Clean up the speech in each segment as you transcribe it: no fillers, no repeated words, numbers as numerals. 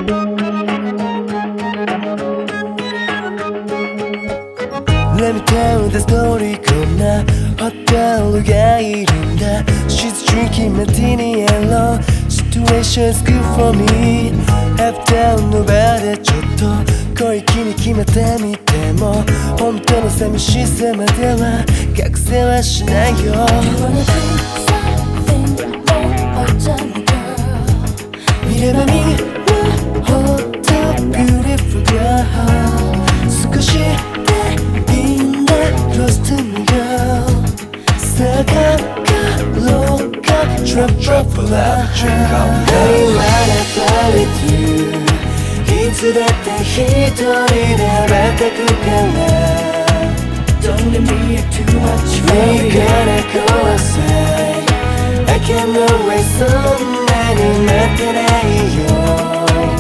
Let me tell the story こんなホテルがいるんだ She's drinking martini and low Situation is good for me Have down no bad ちょっと小粋に決めてみても本当の寂しさまでは隠せはしないよ You wanna be something more or than a girl 見れば見るほど beautiful girl 少しでいいんだ Close to me girl 坂か廊下 Drop drop for love I wanna fly with you いつだって一人で羽ばたくから Don't let me get too much We gotta go outside I can't always そんなに待ってないよ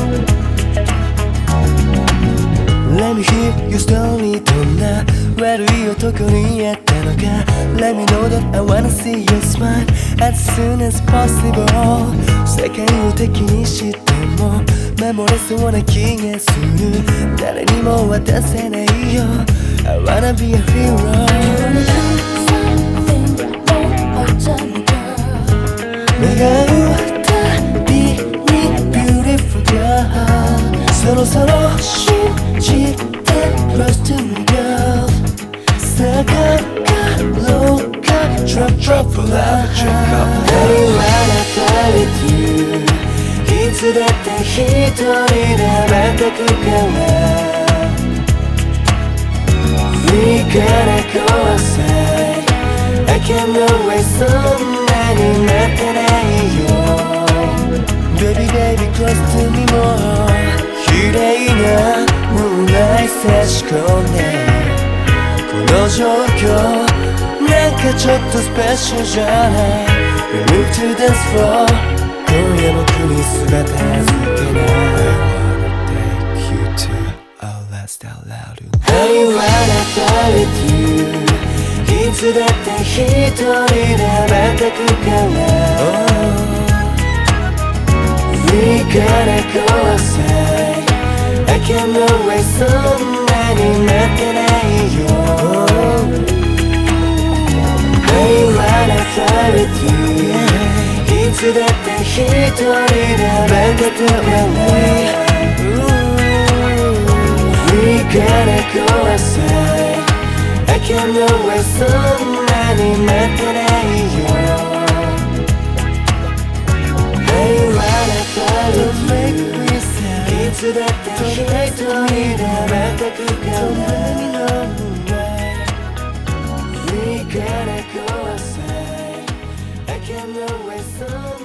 Let me hear your story どんな悪い男にあったのか Let me know that I wanna see your smile As soon as possible 世界を敵にしても守れそうな気がする誰にも渡せないよ I wanna be a hero You wanna be something more or than a girl 願うたびに Beautiful girl そろそろ信じて Close to me girl 坂か廊下 Drop drop for love I wanna fly with you いつだって一人で羽ばたくから We gotta go outside I can't always そんなに待ってないよ Baby baby close to me more 綺麗なムーンライト差し込んでこの状況なんかちょっとスペシャルじゃない We move to dance floor 今夜も来る姿づけない I wanna take you to our last out loud I wanna fly with you いつだって一人で羽ばたくから We gotta go outside I can't always そんなに待ってないよ I wanna fly with you いつだって一人で羽ばたくから We gotta go outside I can't always そんなに待ってないよ I wanna fly with you いつだって一人で羽ばたくから We gotta go outside I can't always